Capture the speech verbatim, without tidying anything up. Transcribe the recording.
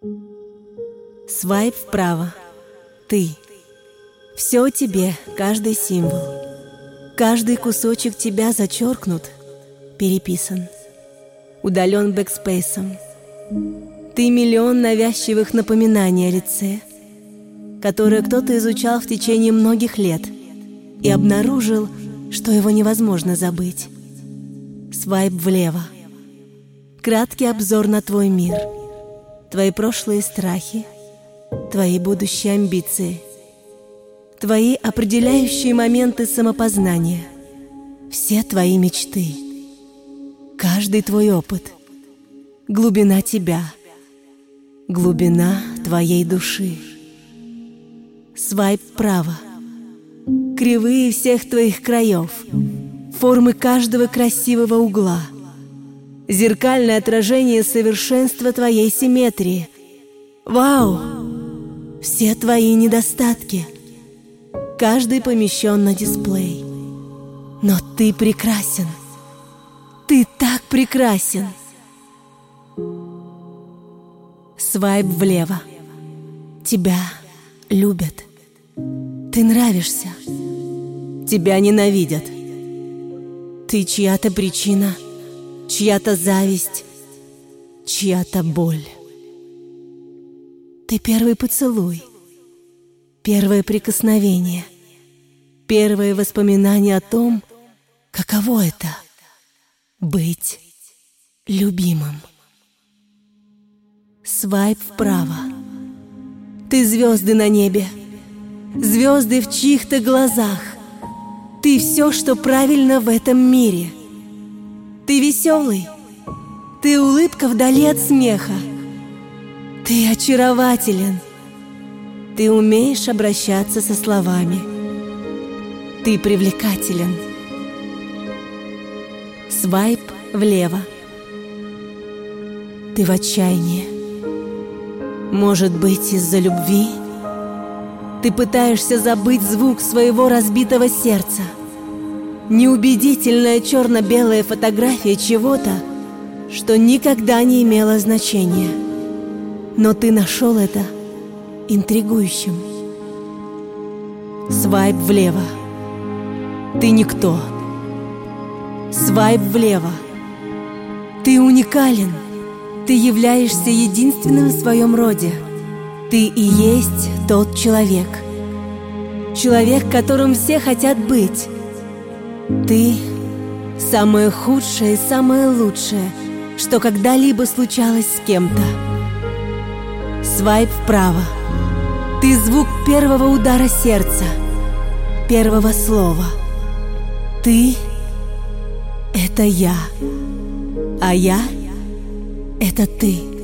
Свайп вправо. Ты. Все о тебе, каждый символ. Каждый кусочек тебя зачеркнут, переписан, удален бэкспейсом. Ты миллион навязчивых напоминаний о лице, которое кто-то изучал в течение многих лет и обнаружил, что его невозможно забыть. Свайп влево. Краткий обзор на твой мир, твои прошлые страхи, твои будущие амбиции, твои определяющие моменты самопознания, все твои мечты, каждый твой опыт, глубина тебя, глубина твоей души. Свайп вправо. Кривые всех твоих краев, формы каждого красивого угла, зеркальное отражение совершенства твоей симметрии. Вау! Все твои недостатки, каждый помещен на дисплей. Но ты прекрасен. Ты так прекрасен. Свайп влево. Тебя любят. Ты нравишься. Тебя ненавидят. Ты чья-то причина, чья-то зависть, чья-то боль. Ты первый поцелуй, первое прикосновение, первое воспоминание о том, каково это — быть любимым. Свайп вправо. Ты звезды на небе, звезды в чьих-то глазах. Ты все, что правильно в этом мире. Ты веселый, ты улыбка вдали от смеха. Ты очарователен. Ты умеешь обращаться со словами. Ты привлекателен. Свайп влево. Ты в отчаянии. Может быть, из-за любви? Ты пытаешься забыть звук своего разбитого сердца. Неубедительная черно-белая фотография чего-то, что никогда не имело значения. Но ты нашел это интригующим. Свайп влево. Ты никто. Свайп влево. Ты уникален. Ты являешься единственным в своем роде. Ты и есть тот человек. Человек, которым все хотят быть. Ты — самое худшее и самое лучшее, что когда-либо случалось с кем-то. Свайп вправо. Ты звук первого удара сердца, первого слова. Ты — это я, а я — это ты.